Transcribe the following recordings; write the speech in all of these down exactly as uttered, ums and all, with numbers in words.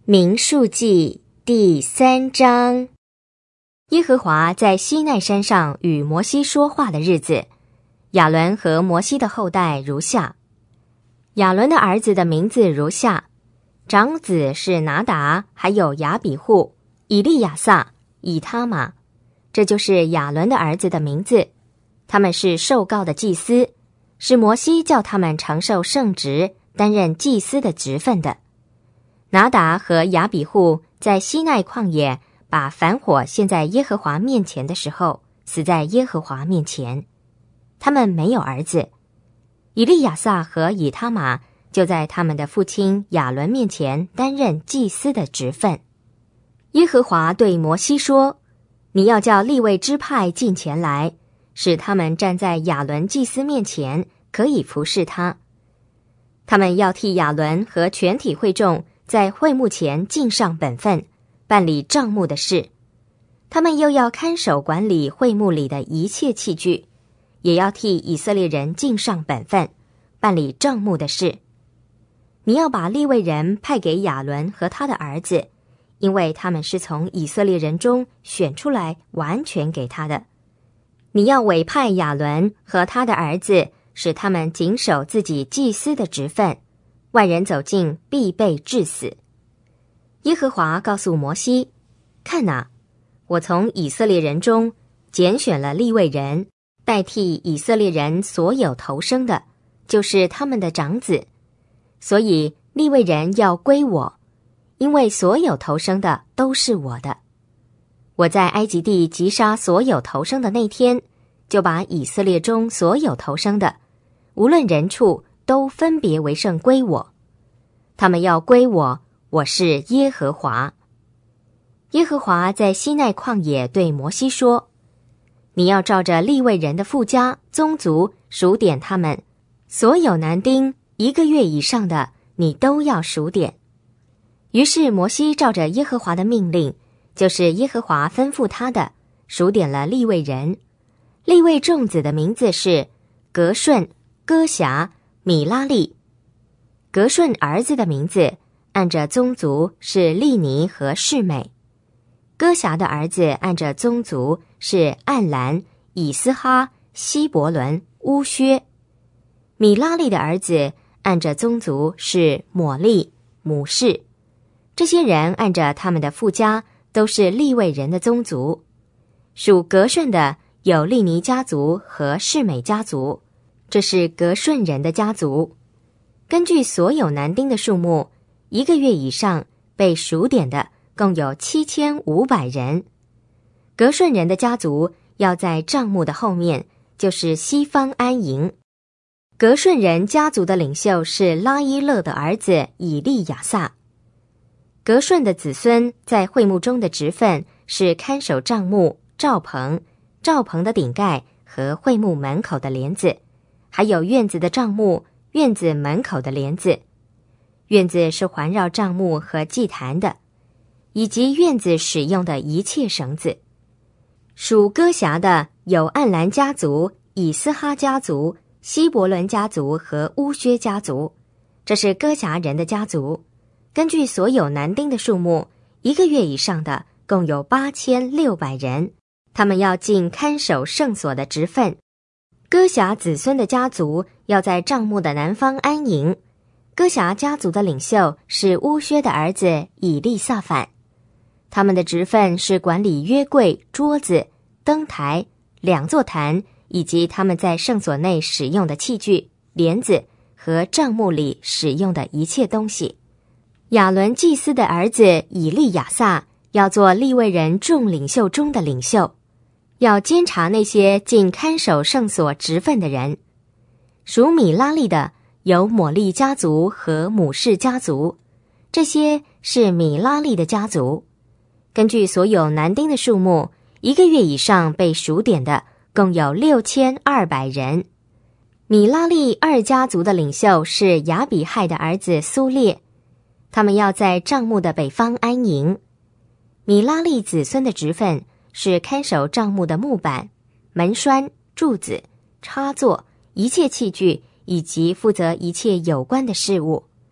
民数记第三章。耶和华在西奈山上与摩西说话的日子，亚伦和摩西的后代如下。亚伦的儿子的名字如下：长子是拿达，还有亚比户、以利亚撒、以他玛，这就是亚伦的儿子的名字。他们是受膏的祭司，是摩西叫他们承受圣职，担任祭司的职分的。拿达和亚比户在西奈旷野把燔火献在耶和华面前的时候，死在耶和华面前。他们没有儿子。以利亚撒和以他玛就在他们的父亲亚伦面前担任祭司的职分。耶和华对摩西说：你要叫利未支派进前来，使他们站在亚伦祭司面前，可以服侍他。他们要替亚伦和全体会众在会幕前尽上本分，办理帐幕的事。他们又要看守管理会幕里的一切器具，也要替以色列人尽上本分，办理帐幕的事。你要把利未人派给亚伦和他的儿子，因为他们是从以色列人中选出来完全给他的。你要委派亚伦和他的儿子，使他们谨守自己祭司的职分，外人走近必被治死。耶和华告诉摩西：看哪，我从以色列人中拣选了利未人，代替以色列人所有头生的，就是他们的长子。所以利未人要归我，因为所有头生的都是我的。我在埃及地击杀所有头生的那天，就把以色列中所有头生的，无论人畜，都分别为圣归我。他们要归我，我是耶和华。耶和华在西奈旷野对摩西说：你要照着利未人的父家宗族数点他们，所有男丁一个月以上的，你都要数点。于是摩西照着耶和华的命令，就是耶和华吩咐他的，数点了利未人。利未众子的名字是革顺、哥辖、米拉利。革顺儿子的名字按着宗族是利尼和示美。哥辖的儿子按着宗族是暗兰、以斯哈、希伯伦、乌薛。米拉利的儿子按着宗族是抹利、母示。这些人按着他们的父家都是利未人的宗族。属革顺的有利尼家族和示美家族，这是革顺人的家族。根据所有男丁的数目，一个月以上被数点的共有七千五百人。革顺人的家族要在帐幕的后面，就是西方安营。革顺人家族的领袖是拉伊勒的儿子以利亚撒。革顺的子孙在会幕中的职分是看守帐幕、罩棚、罩棚的顶盖和会幕门口的帘子，还有院子的帐幕、院子门口的帘子。院子是环绕帐幕和祭坛的，以及院子使用的一切绳子。属哥辖的有暗兰家族、以斯哈家族、希伯伦家族和乌薛家族，这是哥辖人的家族。根据所有男丁的数目，一个月以上的共有八千六百人，他们要尽看守圣所的职分。哥辖子孙的家族要在帐幕的南方安营。哥辖家族的领袖是乌薛的儿子以利撒反。他们的职分是管理约柜、桌子、灯台、两座坛，以及他们在圣所内使用的器具、帘子和帐幕里使用的一切东西。亚伦祭司的儿子以利亚撒要做利未人众领袖中的领袖，要监察那些尽看守圣所职分的人。属米拉利的有抹利家族和母示家族，这些是米拉利的家族。根据所有男丁的数目，一个月以上被数点的共有六千二百人。米拉利二家族的领袖是亚比亥的儿子苏列，他们要在帐幕的北方安营。米拉利子孙的职分是看守帐幕的木板、门栓、柱子、插座、一切器具，以及负责一切有关的事务。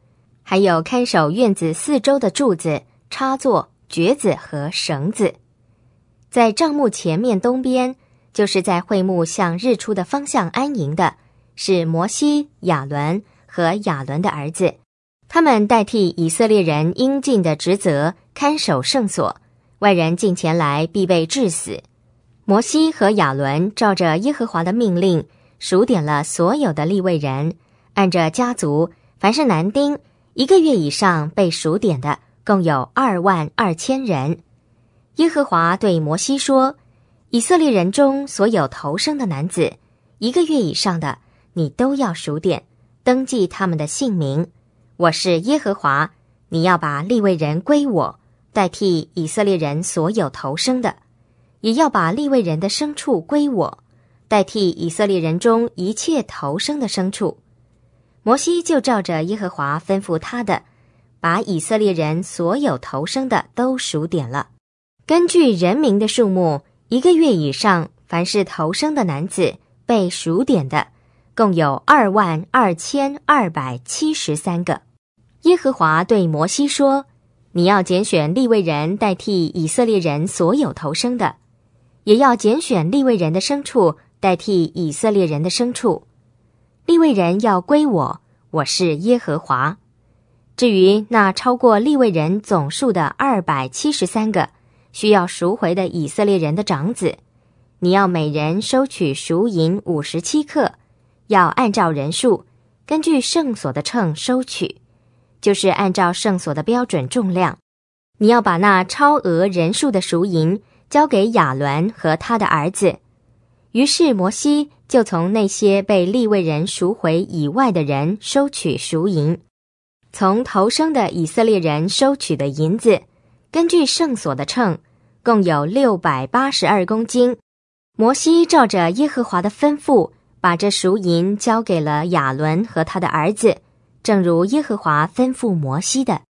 还有看守院子四周的柱子、插座、橛子和绳子。在帐幕前面东边，就是在会幕向日出的方向安营的，是摩西、亚伦和亚伦的儿子，他们代替以色列人应尽的职责，看守圣所，外人进前来必被治死。摩西和亚伦照着耶和华的命令，数点了所有的利未人，按着家族，凡是男丁一个月以上被数点的，共有二万二千人。耶和华对摩西说，以色列人中所有头生的男子，一个月以上的，你都要数点，登记他们的姓名。我是耶和华，你要把利未人归我，代替以色列人所有头生的，也要把利未人的牲畜归我，代替以色列人中一切头生的牲畜。摩西就照着耶和华吩咐他的，把以色列人所有头生的都数点了。根据人民的数目，一个月以上凡是头生的男子被数点的，共有二万二千二百七十三个。耶和华对摩西说，你要拣选利未人代替以色列人所有头生的，也要拣选利未人的牲畜代替以色列人的牲畜。利未人要归我，我是耶和华。至于那超过利未人总数的二百七十三个需要赎回的以色列人的长子，你要每人收取赎银五十七克，要按照人数，根据圣所的秤收取，就是按照圣所的标准重量。你要把那超额人数的赎银交给亚伦和他的儿子。于是摩西就从那些被利未人赎回以外的人收取赎银，从头生的以色列人收取的银子，根据圣所的秤，共有六百八十二公斤。摩西照着耶和华的吩咐，把这赎银交给了亚伦和他的儿子，正如耶和华吩咐摩西的。